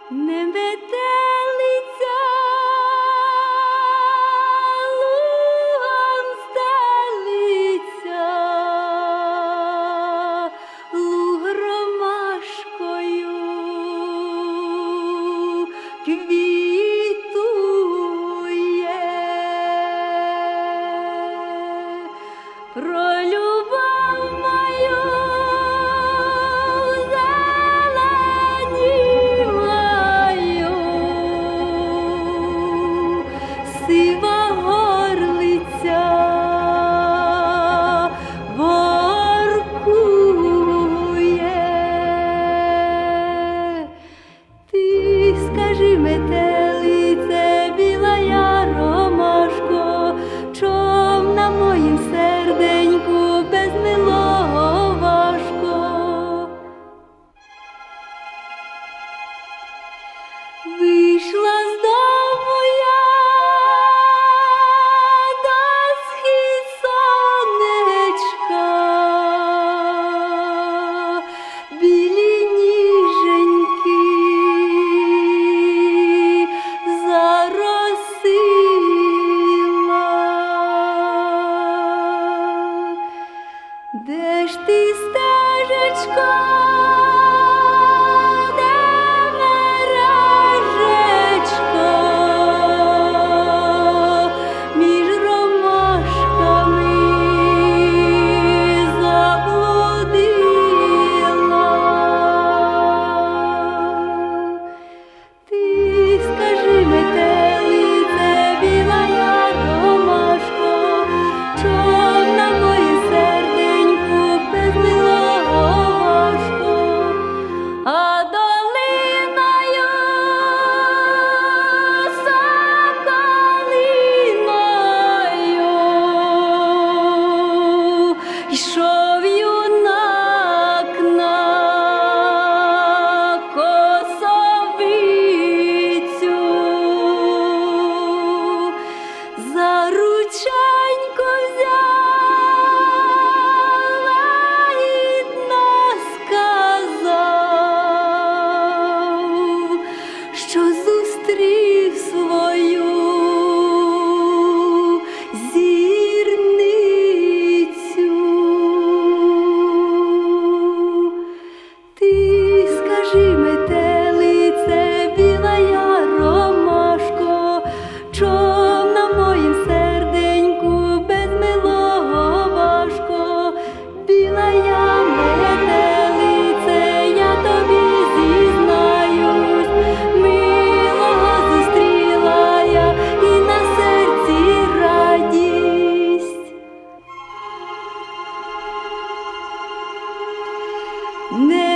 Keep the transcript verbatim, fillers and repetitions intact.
Не метелиця лугом стелиться, луг ромашкою квітує. Про любов мою зеленіваю, сива горлиця воркує. Ти скажи, метелице, білая ромашко, чом на моїм серденьку без милого важко? Вийшла з дому я до схід сонечка, білі ніженьки заросила. Де ж ти, стежечко, де мережечко, між ромашками заблудила? Ти скажи, метелице, білая ромашко, чом на моє серденьку без милого важко? А долиною соколиною йшов юнак на косовицю, за рученьку взяла ладно сказав, що зустрів свою зірницю. Ти скажи, метелице, білая ромашко, чом на моїм серденьку без милого важко? Білая метелице, я тобі зізнаюсь, милого зустріла я, і на серці радість. Не